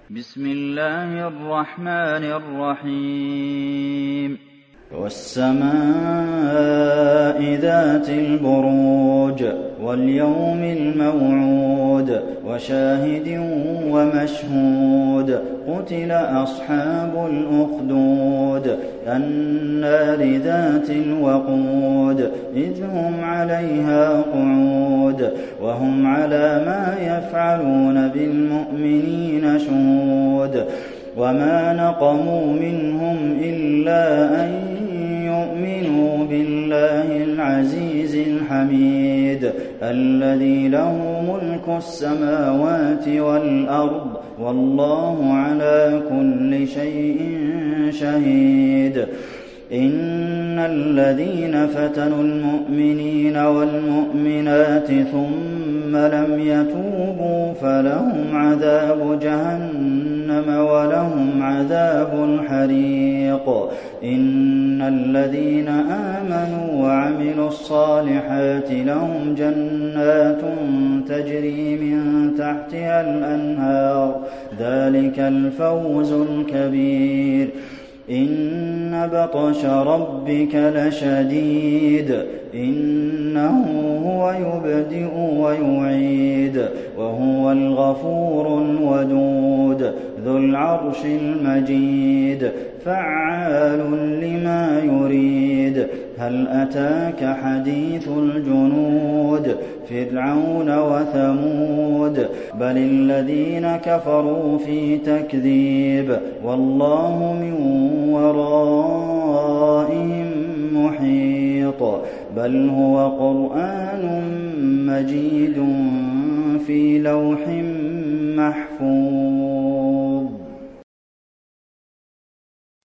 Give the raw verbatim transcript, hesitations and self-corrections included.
بسم الله الرحمن الرحيم والسماء ذات البروج واليوم الموعود وشاهد ومشهود قتل أصحاب الأخدود النار ذات الوقود إذ هم عليها قعود وهم على ما يفعلون بالمؤمنين شهود وما نقموا منهم إلا أن يؤمنوا بالله العزيز الحميد الذي له ملك السماوات والأرض والله على كل شيء شهيد إن الذين فتنوا المؤمنين والمؤمنات ثم لم يتوبوا فلهم عذاب جهنم ولهم عذاب الحريق إن الذين آمنوا وعملوا الصالحات لهم جنات تجري من تحتها الأنهار ذلك الفوز الكبير إن بطش ربك لشديد إنه هو يبدئ ويعيد وهو الغفور الودود ذو العرش المجيد فعال لما يريد هل أتاك حديث الجنود فرعون وثمود بل الذين كفروا في تكذيب والله من ورائهم محيط بل هو قرآن مجيد في لوح محفوظ.